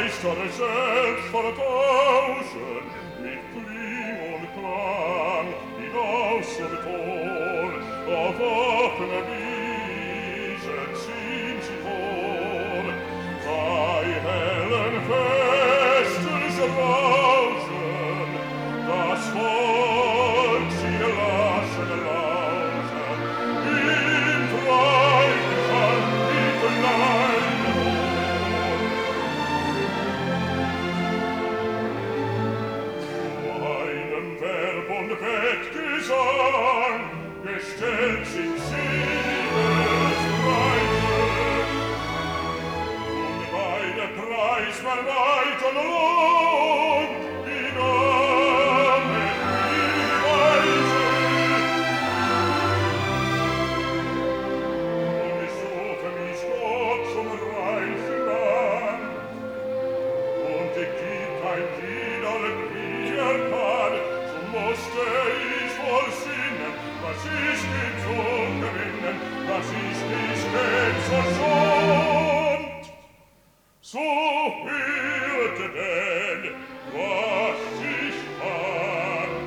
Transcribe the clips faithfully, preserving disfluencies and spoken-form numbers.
Meister selbst vertauschen mit Kling und Klang hinaus zum Tor. Auf offene Wiese ziehen sie vor, bei hellen Festes Rauschen, das Volk sie lassen lauschen, im Freudschall mit kleinen Ohren. Zu einem Verb und Wettgesang gestellt sind Siegespreise, und bei der Preis war weit und lohn, die Namen, die Weise. Und ich suche mich Gott zum reichen Land, und ich gibt ein Lieder, wie er kann, so musste ich wohl singen, was ich bin zu gewinnen, was ich nicht bin verschont. So hörte denn, was ich fand.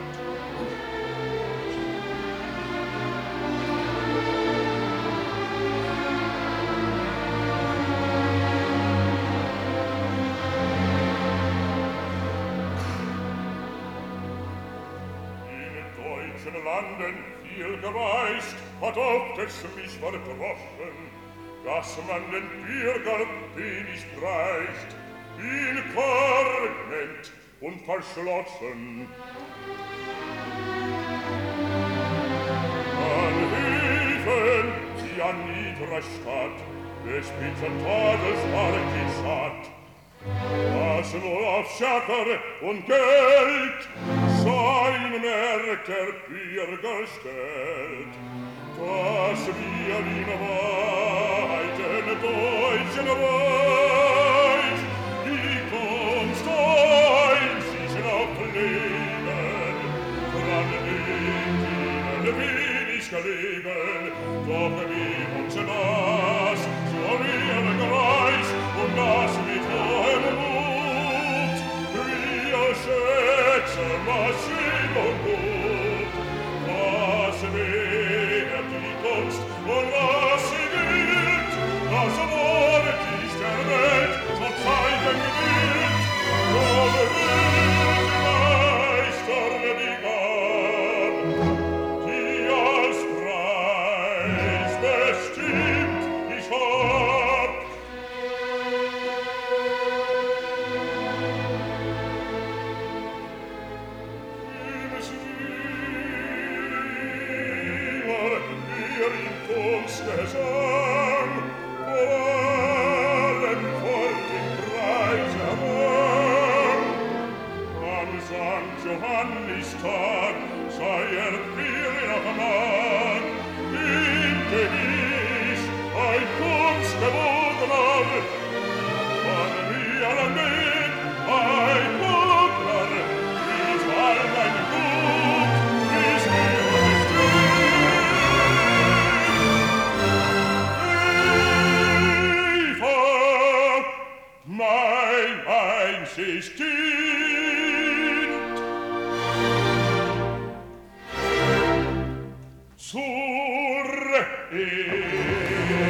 In deutschen Landen viel gereist, hat oft es mich verdrossen, dass man den Bürger wenig preist, ihn karg nennt und verschlossen. An Höfen, die an niedrer Stadt, des bittern Tades war die satt, was nur auf Schacker und Geld sein Merk der Bürger stellt, dass wir in weiten deutschen Reich die Kunst einschießen auf Leben, dran liegt ihnen wenig gelegen, doch wie uns das, so wir Greis und das mit hohem Mut, wir schätzen, was schön und gut, was wehrt die Kunst und was sie gilt, das Wort ist der Welt zu zeigen gilt, doch wird die Meister die Gab, die als Preis bestimmt ich hab. Im Schwimmer, ihr im Kunstgesang, vor allem Volk im Preis errang. Am Sankt Johannistag sei er vierter Mann, im Gewiss ein Kunstgewogener, von mir allein mit ein Bogner, mit all ein Gut, bis mir bestimmt. Eva, mein einzig Kind, zur Ehe.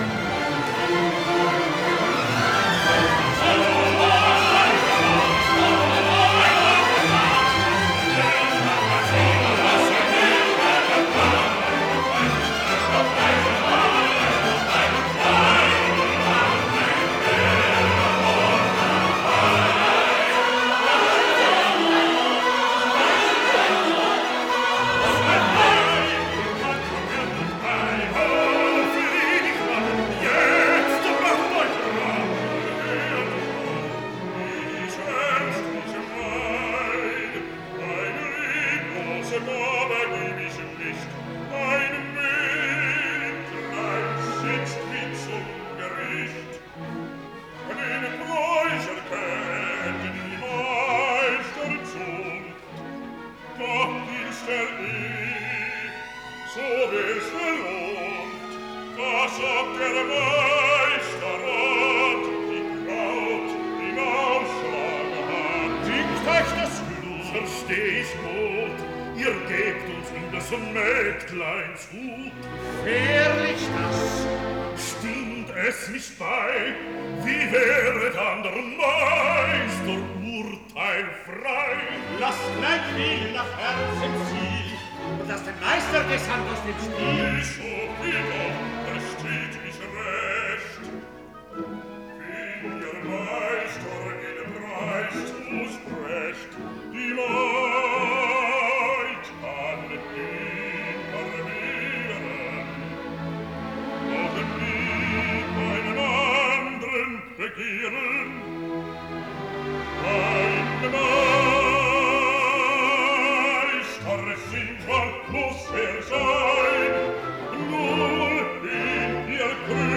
So wir's verlohnt, das ob der Meister hat, die Braut, die Nacht, nun steh ich gut, ihr gebt uns in das Mägdlein zu. Ehrlich das? Stimmt es nicht bei, wie wäret anderen Meister Urteil frei? Lasst gleich viel nach Herzenziel und lasst den Meister gesandt aus dem Spiel. Ich hoffe doch, es steht mich recht. Wenn ihr Meister in dem Preis zusprecht, die Maid kann ihn vermehren, doch nie meinen anderen begehren. Ein Meister sind, was muss er sein, nur in ihr Grün